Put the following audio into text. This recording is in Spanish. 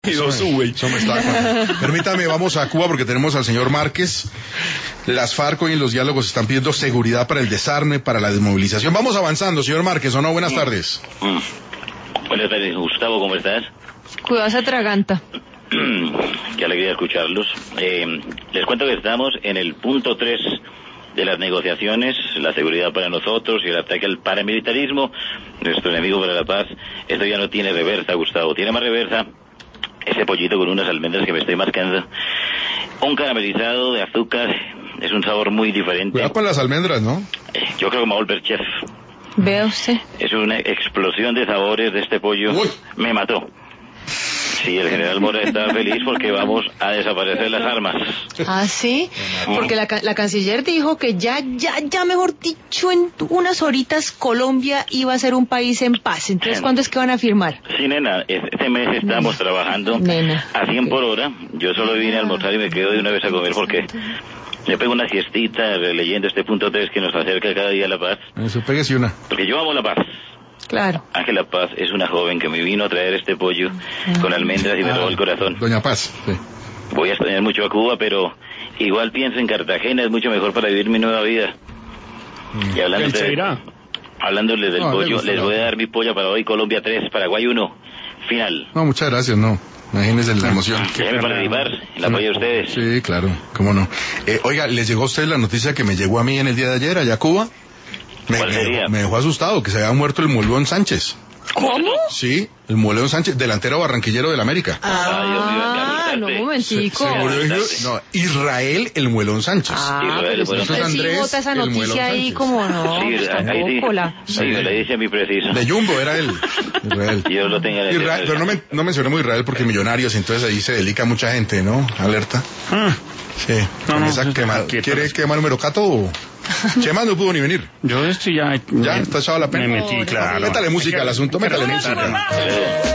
Y lo sube. Eso me está acordando. Permítame, vamos a Cuba porque tenemos al señor Márquez. Las FARC hoy en los diálogos están pidiendo seguridad para el desarme, para la desmovilización. Vamos avanzando, señor Márquez, ¿o no? Buenas tardes. Buenas tardes, Gustavo, ¿cómo estás? Cuidado esa traganta. Qué alegría escucharlos. Les cuento que estamos en el punto 3 de las negociaciones, la seguridad para nosotros y el ataque al paramilitarismo, nuestro enemigo para la paz. Esto ya no tiene reversa, Gustavo, tiene más reversa ese pollito con unas almendras que me estoy mascando. Un caramelizado de azúcar, es un sabor muy diferente. Cuidado con las almendras, ¿no? Yo creo que me va a volver chef. Vea usted. Es una explosión de sabores de este pollo. Uy. Me mató. Sí, el general Mora está feliz porque vamos a desaparecer las armas. ¿Ah, sí? Porque la canciller dijo que ya, mejor dicho, en unas horitas Colombia iba a ser un país en paz. Entonces, ¿cuándo es que van a firmar? Sí, nena, este mes estamos trabajando a 100 por hora. Yo solo vine a almorzar y me quedo de una vez a comer porque me pego una siestita leyendo este punto 3 que nos acerca cada día a la paz. Eso, pégase una. Porque yo amo la paz. Claro. Ángela Paz es una joven que me vino a traer este pollo con almendras y me robó el corazón. Doña Paz, sí. Voy a extrañar mucho a Cuba, pero igual pienso en Cartagena, es mucho mejor para vivir mi nueva vida. Y hablándoles del pollo, les voy a dar mi pollo para hoy, Colombia 3, Paraguay 1, final. No, muchas gracias, no. Imagínense la emoción. Déjenme participar, el apoyo de ustedes. Sí, claro, cómo no. Oiga, ¿les llegó a usted la noticia que me llegó a mí en el día de ayer, allá a Cuba? ¿Cuál sería? Me dejó asustado, que se había muerto el Muelón Sánchez. ¿Cómo? Sí, el Muelón Sánchez, delantero barranquillero del América. No, un momentico. Se murió, no, Israel el Muelón Sánchez. Israel, Pero bueno, usted sí bota esa el Muelón noticia ahí Sánchez. como no. Sí, ahí sí, me le dice a mi preciso. De Jumbo era él, Israel. Yo lo tengo en el Israel, pero no mencionemos Israel porque Millonarios, entonces ahí se dedica mucha gente, ¿no? Alerta. Sí. ¿Quiere quemar número cato o...? Chema no pudo ni venir. Yo estoy ya está echado la pena. Me metí, claro. Métale música al asunto, métale música.